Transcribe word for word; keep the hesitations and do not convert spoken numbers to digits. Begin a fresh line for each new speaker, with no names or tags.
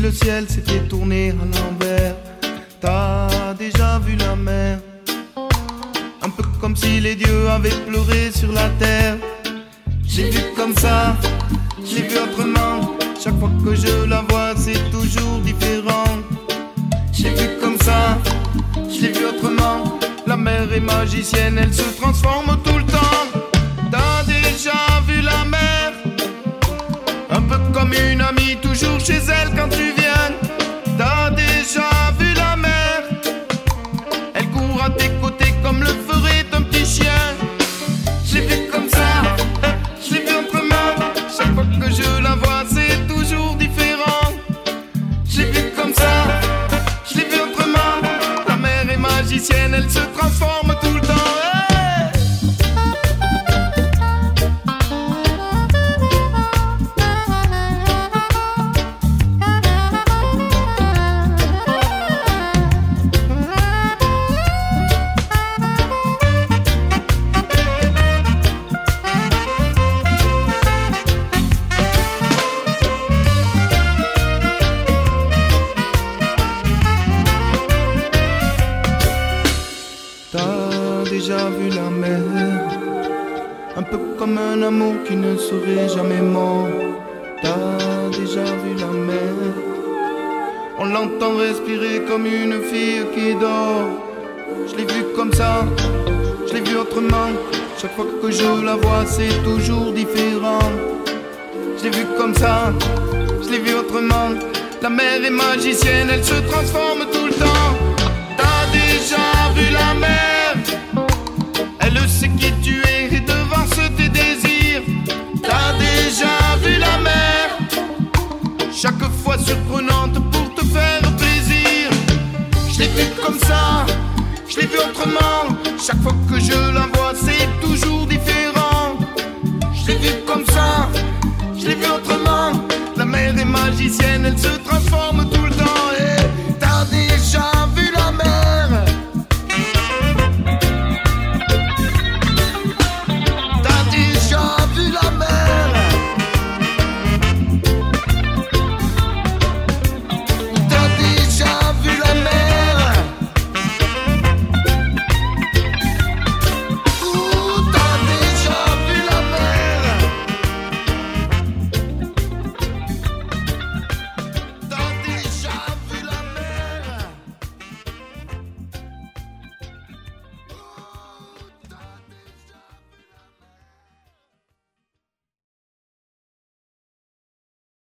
le ciel s'était tourné à l'envers. T'as déjà vu la mer, un peu comme si les dieux avaient pleuré sur la terre. J'ai vu comme ça, j'ai vu autrement. Chaque fois que je la vois, c'est toujours différent. J'ai vu comme ça, j'ai vu autrement. La mer est magicienne, elle se transforme tout le temps. T'as déjà vu la mer, un peu comme une amie, toujours chez elle quand tu viens. T'as déjà vu la mer, elle court à tes côtés comme le ferait un petit chien. Je l'ai vu comme ça, je l'ai vu autrement. Chaque fois que je la vois, c'est toujours différent. Je l'ai vu comme ça, je l'ai vu autrement. La mer est magicienne, elle se transforme tout le temps. T'as déjà vu la mer, un peu comme un amour qui ne serait jamais mort. T'as déjà vu la mer, on l'entend respirer comme une fille qui dort. Je l'ai vu comme ça, je l'ai vu autrement. Chaque fois que je la vois, c'est toujours différent. Je l'ai vu comme ça, je l'ai vu autrement. La mer est magicienne, elle se transforme tout le temps. T'as déjà vu la mer, elle sait qui tu es et devance tes désirs. T'as déjà vu la mer, chaque fois surprenante pour te faire plaisir. Je l'ai vu comme ça, je l'ai vu autrement. Chaque fois que je la vois, c'est toujours différent. Je l'ai vu comme ça, je l'ai vu autrement. La mer est magicienne, elle se transforme.